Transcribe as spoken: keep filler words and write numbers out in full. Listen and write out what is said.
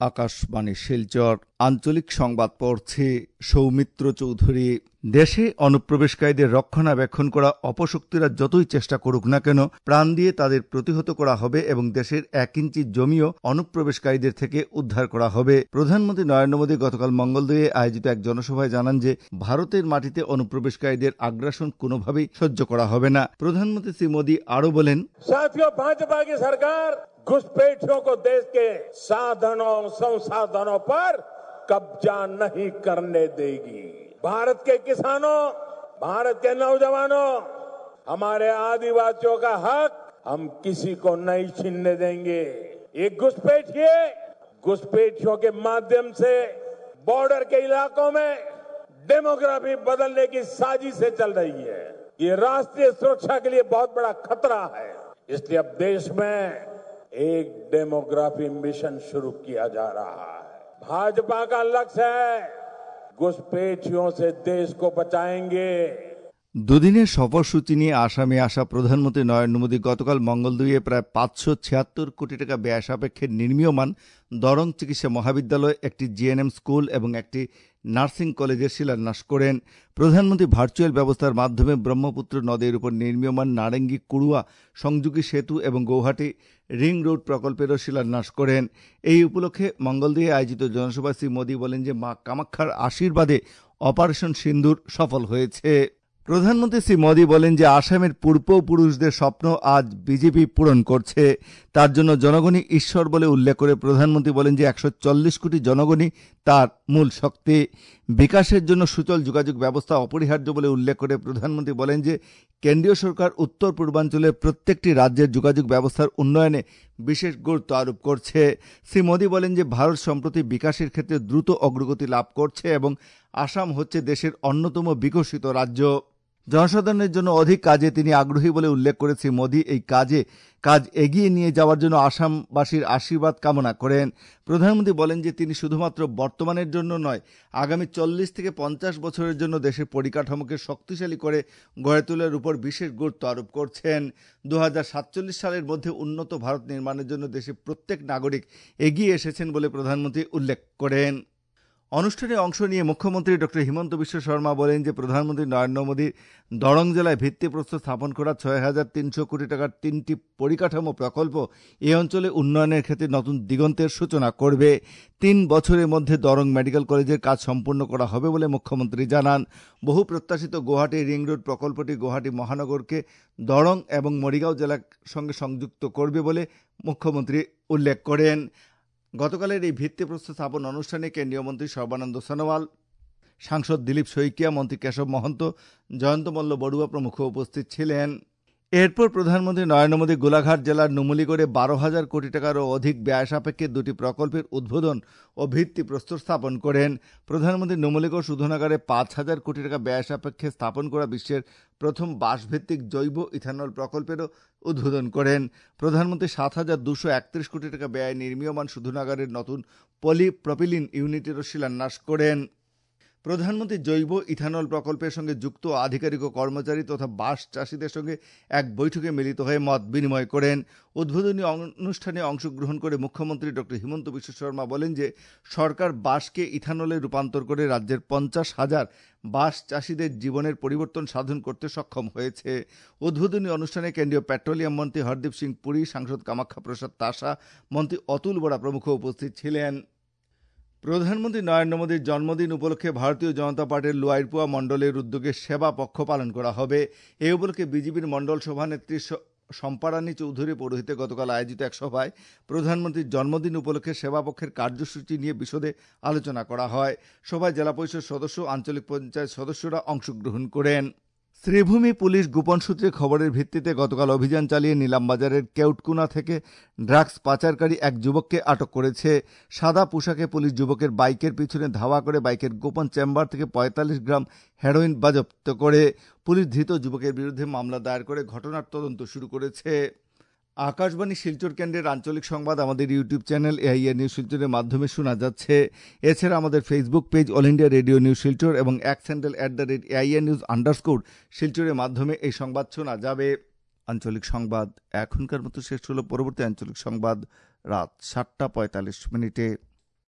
আকাশবাণী শিলচর আঞ্চলিক সংবাদ পড়ছি সৌমিত্র চৌধুরী। দেশে অনুপ্রবেশকারীদের রক্ষণাবেক্ষণ করা অপশক্তিরা যতই চেষ্টা করুক না কেন প্রাণ দিয়ে তাদের প্রতিহত করা হবে এবং দেশের এক ইঞ্চি জমিও অনুপ্রবেশকারীদের থেকে উদ্ধার করা হবে। প্রধানমন্ত্রী নরেন্দ্র মোদী গতকাল মঙ্গলদৈয়ে আয়োজিত এক জনসভায় জানান যে ভারতের মাটিতে অনুপ্রবেশকারীদের আগ্রাসন কোনোভাবেই সহ্য করা হবে না। প্রধানমন্ত্রী শ্রী মোদী আরও বলেন, साथियों, भाजपा की सरकार घुसपैठियों को देश के साधनों संसाधनों पर कब्जा नहीं करने देगी। भारत के किसानों, भारत के नौजवानों, हमारे आदिवासियों का हक हम किसी को नहीं छीनने देंगे। ये घुसपैठिए घुसपैठियों के माध्यम से बॉर्डर के इलाकों में डेमोग्राफी बदलने की साजिशें चल रही है। ये राष्ट्रीय सुरक्षा के लिए बहुत बड़ा खतरा है। इसलिए अब देश में एक डेमोग्राफी मिशन शुरू किया जा रहा है। भाजपा का लक्ष्य है घुसपैठियों से देश को बचाएंगे। দুদিনের সফরসূচি নিয়ে আসামে আসা প্রধানমন্ত্রী নরেন্দ্র মোদী গতকাল মঙ্গলদৈয়ে প্রায় পাঁচশো ছিয়াত্তর কোটি টাকা ব্যয় সাপেক্ষে নির্মীয়মান দরং চিকিৎসা মহাবিদ্যালয়, একটি জিএনএম স্কুল এবং একটি নার্সিং কলেজের শিলান্যাস করেন। প্রধানমন্ত্রী ভার্চুয়াল ব্যবস্থার মাধ্যমে ব্রহ্মপুত্র নদীর উপর নির্মীয়মান নারেঙ্গি কুড়ুয়া সংযোগী সেতু এবং গৌহাটি রিং রোড প্রকল্পেরও শিলান্যাস করেন। এই উপলক্ষে মঙ্গলদৈয়ে আয়োজিত জনসভায় শ্রী মোদী বলেন যে মা কামাখ্যার আশীর্বাদে অপারেশন সিন্দুর সফল হয়েছে। প্রধানমন্ত্রী শ্রী মোদী বলেন যে আসামের পূর্বপুরুষদের স্বপ্ন আজ বিজেপি পূরণ করছে। তার জন্য জনগণই ঈশ্বর বলে উল্লেখ করে প্রধানমন্ত্রী বলেন যে একশো চল্লিশ কোটি জনগণই তার মূল শক্তি। বিকাশের জন্য সুচল যোগাযোগ ব্যবস্থা অপরিহার্য বলে উল্লেখ করে প্রধানমন্ত্রী বলেন যে কেন্দ্রীয় সরকার উত্তর পূর্বাঞ্চলের প্রত্যেকটি রাজ্যের যোগাযোগ ব্যবস্থার উন্নয়নে বিশেষ গুরুত্ব আরোপ করছে। শ্রী মোদী বলেন যে ভারত সম্প্রতি বিকাশের ক্ষেত্রে দ্রুত অগ্রগতি লাভ করছে এবং আসাম হচ্ছে দেশের অন্যতম বিকশিত রাজ্য। জনসাধারণের জন্য অধিক কাজে তিনি আগ্রহী বলে উল্লেখ করে শ্রী মোদী এই কাজে কাজ এগিয়ে নিয়ে যাওয়ার জন্য আসামবাসীর আশীর্বাদ কামনা করেন। প্রধানমন্ত্রী বলেন যে তিনি শুধুমাত্র বর্তমানের জন্য নয়, আগামী চল্লিশ থেকে পঞ্চাশ বছরের জন্য দেশের পরিকাঠামোকে শক্তিশালী করে গড়ে তোলার উপর বিশেষ গুরুত্ব আরোপ করছেন। দু হাজার সাতচল্লিশ সালের মধ্যে উন্নত ভারত নির্মাণের জন্য দেশের প্রত্যেক নাগরিক এগিয়ে এসেছেন বলে প্রধানমন্ত্রী উল্লেখ করেন। অনুষ্ঠানে অংশ নিয়ে মুখ্যমন্ত্রী ডক্টর হিমন্ত বিশ্ব শর্মা বলেন যে প্রধানমন্ত্রী নরেন্দ্র মোদী দরং জেলায় ভিত্তিপ্রস্তর স্থাপন করা ছয় হাজার তিনশো কোটি টাকার তিনটি পরিকাঠামো প্রকল্প এই অঞ্চলে উন্নয়নের ক্ষেত্রে নতুন দিগন্তের সূচনা করবে। তিন বছরের মধ্যে দরং মেডিকেল কলেজের কাজ সম্পূর্ণ করা হবে বলে মুখ্যমন্ত্রী জানান। বহু প্রত্যাশিত গুয়াহাটি রিং রোড প্রকল্পটি গুয়াহাটি মহানগরকে দরং এবং মরিগাঁও জেলার সঙ্গে সংযুক্ত করবে বলে মুখ্যমন্ত্রী উল্লেখ করেন। গতকালের এই ভিত্তিপ্রস্তর স্থাপন অনুষ্ঠানে কেন্দ্রীয় মন্ত্রী সর্বানন্দ সোনোয়াল, সাংসদ দিলীপ শইকিয়া, মন্ত্রী কেশব মহন্ত, জয়ন্ত মল্ল বড়ুয়া প্রমুখ উপস্থিত ছিলেন। এরপর প্রধানমন্ত্রী নরেন্দ্র মোদী গোলাঘাট জেলার নুমলীগড়ে বারো হাজার কোটি টাকারও অধিক ব্যয় সাপেক্ষে দুটি প্রকল্পের উদ্বোধন ও ভিত্তিপ্রস্তর স্থাপন করেন। প্রধানমন্ত্রী নুমলীগড় শোধনাগারে পাঁচ হাজার কোটি টাকা ব্যয় সাপেক্ষে স্থাপন করা বিশ্বের প্রথম বাঁশভিত্তিক জৈব ইথানল প্রকল্পেরও উদ্বোধন করেন। প্রধানমন্ত্রী সাত হাজার দুশো একত্রিশ কোটি টাকা ব্যয়ে নির্মীয়মান শোধনাগারের নতুন পলিপ্রপিলিন ইউনিটেরও শিলান্যাস করেন। প্রধানমন্ত্রী জৈব ইথানল প্রকল্পের সঙ্গে যুক্ত আধিকারিক ও কর্মচারী তথা বাঁশ চাষিদের সঙ্গে এক বৈঠকে মিলিত হয়ে মত বিনিময় করেন। উদ্বোধনী অনুষ্ঠানে অংশগ্রহণ করে মুখ্যমন্ত্রী ডক্টর হিমন্ত বিশ্ব শর্মা বলেন যে সরকার বাঁশকে ইথানলে রূপান্তর করে রাজ্যের পঞ্চাশ হাজার বাঁশ চাষিদের জীবনের পরিবর্তন সাধন করতে সক্ষম হয়েছে। উদ্বোধনী অনুষ্ঠানে কেন্দ্রীয় পেট্রোলিয়াম মন্ত্রী হরদীপ সিং পুরী, সাংসদ কামাখ্যা প্রসাদ তাসা, মন্ত্রী অতুল বরা প্রমুখ উপস্থিত ছিলেন। প্রধানমন্ত্রী নরেন্দ্র মোদীর জন্মদিন উপলক্ষে ভারতীয় জনতা পার্টির লুয়াইরপুয়া মণ্ডলের উদ্যোগে সেবা পক্ষ পালন করা হবে। এই উপলক্ষে বিজেপির মণ্ডল সভানেত্রী সম্পারানী চৌধুরী পৌরোহিতে গতকাল আয়োজিত এক সভায় প্রধানমন্ত্রীর জন্মদিন উপলক্ষে সেবা পক্ষের কার্যসূচি নিয়ে বিশদে আলোচনা করা হয়। সভায় জেলা পরিষদ সদস্য, আঞ্চলিক পঞ্চায়েত সদস্যরা অংশগ্রহণ করেন। শ্রীভূমি পুলিশ গোপন সূত্রে খবরের ভিত্তিতে গতকাল অভিযান চালিয়ে নিলামবাজারের কেউটকুনা থেকে ড্রাগস পাচারকারী এক যুবককে আটক করেছে। সাদা পোশাকে পুলিশ যুবকের বাইকের পিছনে ধাওয়া করে বাইকের গোপন চেম্বার থেকে পঁয়তাল্লিশ গ্রাম হেরোইন বাজেয়াপ্ত করে। পুলিশ ধৃত যুবকের বিরুদ্ধে মামলা দায়ের করে ঘটনার তদন্ত শুরু করেছে। আকাশবাণী শিলচর কেন্দ্রের আঞ্চলিক সংবাদ আমাদের ইউটিউব চ্যানেল এআইআর নিউজ শিলচরের মাধ্যমে শোনা যাচ্ছে। এছাড়া আমাদের Facebook page All India Radio News Silchar এবং X handle at the rate AIR news underscore শিলচরের মাধ্যমে এই সংবাদ শোনা যাবে। আঞ্চলিক সংবাদ এখনকার মতো শেষ হলো। পরবর্তী আঞ্চলিক সংবাদ রাত সাতটা পঁয়তাল্লিশ মিনিটে।